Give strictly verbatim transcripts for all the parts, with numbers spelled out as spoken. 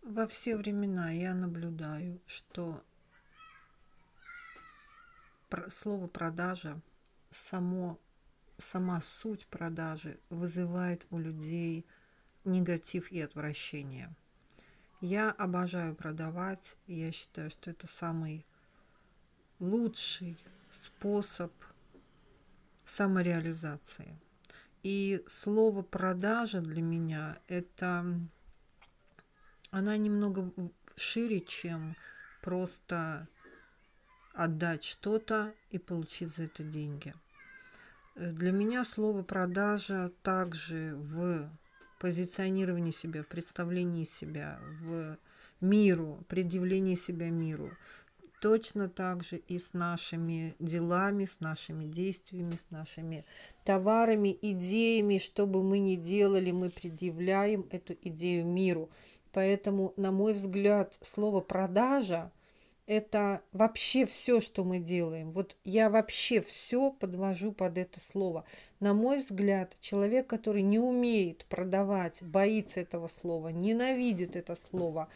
Во все времена я наблюдаю, что про- слово продажа, само, сама суть продажи вызывает у людей негатив и отвращение. Я обожаю продавать, я считаю, что это самый лучший способ самореализации. И слово продажа для меня это она немного шире, чем просто отдать что-то и получить за это деньги. Для меня слово продажа также в позиционировании себя, в представлении себя, в миру, предъявлении себя миру. Точно так же и с нашими делами, с нашими действиями, с нашими товарами, идеями, что бы мы ни делали, мы предъявляем эту идею миру. Поэтому, на мой взгляд, слово продажа это вообще все, что мы делаем. Вот я вообще все подвожу под это слово. На мой взгляд, человек, который не умеет продавать, боится этого слова, ненавидит это слово,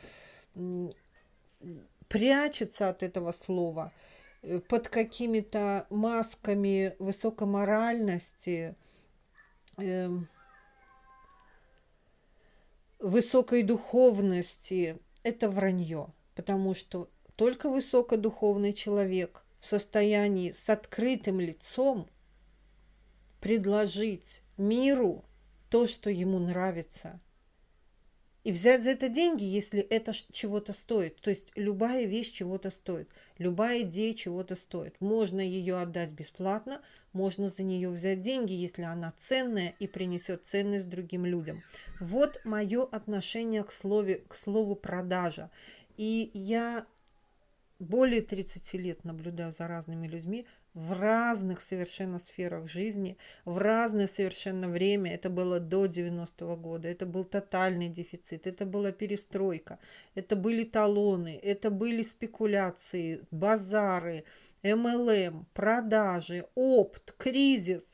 прячется от этого слова под какими-то масками высокоморальности, э, высокой духовности, это вранье. Потому что только высокодуховный человек в состоянии с открытым лицом предложить миру то, что ему нравится, и взять за это деньги, если это чего-то стоит. То есть любая вещь чего-то стоит, любая идея чего-то стоит. Можно ее отдать бесплатно, можно за нее взять деньги, если она ценная и принесет ценность другим людям. Вот мое отношение к слову, к слову продажа. И я более тридцати лет наблюдаю за разными людьми в разных совершенно сферах жизни, в разное совершенно время. Это было до девяностого года, это был тотальный дефицит, это была перестройка, это были талоны, это были спекуляции, базары, эм эл эм, продажи, опт, кризис,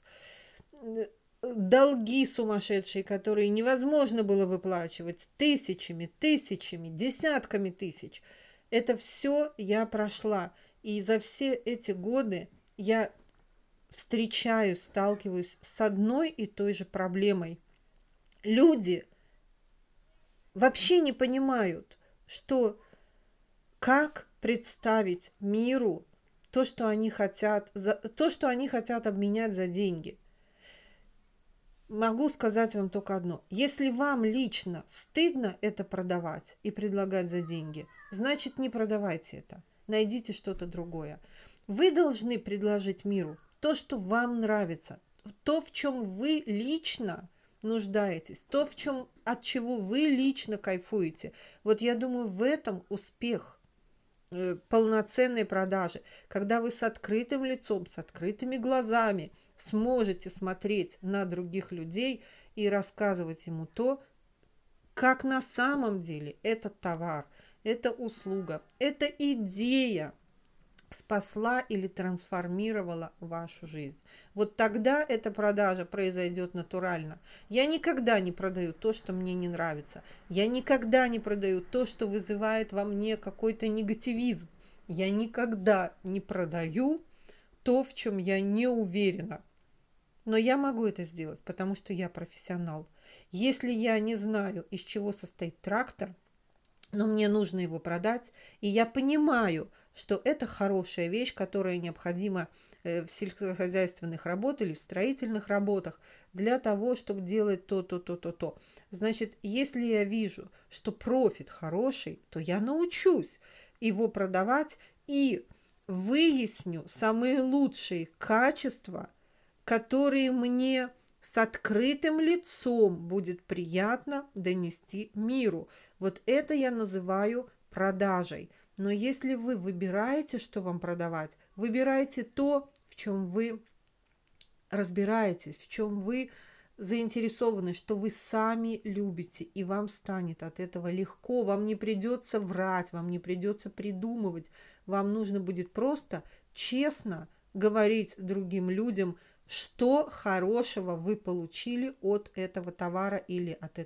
долги сумасшедшие, которые невозможно было выплачивать тысячами, тысячами, десятками тысяч. Это все я прошла. И за все эти годы я встречаюсь, сталкиваюсь с одной и той же проблемой. Люди вообще не понимают, что как представить миру то, что они хотят, за, то, что они хотят обменять за деньги. Могу сказать вам только одно. Если вам лично стыдно это продавать и предлагать за деньги, значит, не продавайте это. Найдите что-то другое. Вы должны предложить миру то, что вам нравится, то, в чем вы лично нуждаетесь, то, в чем, от чего вы лично кайфуете. Вот я думаю, в этом успех полноценной продажи, когда вы с открытым лицом, с открытыми глазами сможете смотреть на других людей и рассказывать ему то, как на самом деле этот товар, эта услуга, эта идея спасла или трансформировала вашу жизнь. Вот тогда эта продажа произойдет натурально. Я никогда не продаю то, что мне не нравится. Я никогда не продаю то, что вызывает во мне какой-то негативизм. Я никогда не продаю то, в чем я не уверена. Но я могу это сделать, потому что я профессионал. Если я не знаю, из чего состоит трактор, но мне нужно его продать, и я понимаю, что это хорошая вещь, которая необходима в сельскохозяйственных работах или в строительных работах для того, чтобы делать то, то, то, то, то. Значит, если я вижу, что профит хороший, то я научусь его продавать и выясню самые лучшие качества, которые мне с открытым лицом будет приятно донести миру. Вот это я называю продажей. Но если вы выбираете, что вам продавать, выбирайте то, в чем вы разбираетесь, в чем вы заинтересованы, что вы сами любите, и вам станет от этого легко, вам не придется врать, вам не придется придумывать, вам нужно будет просто честно говорить другим людям, что хорошего вы получили от этого товара или от этого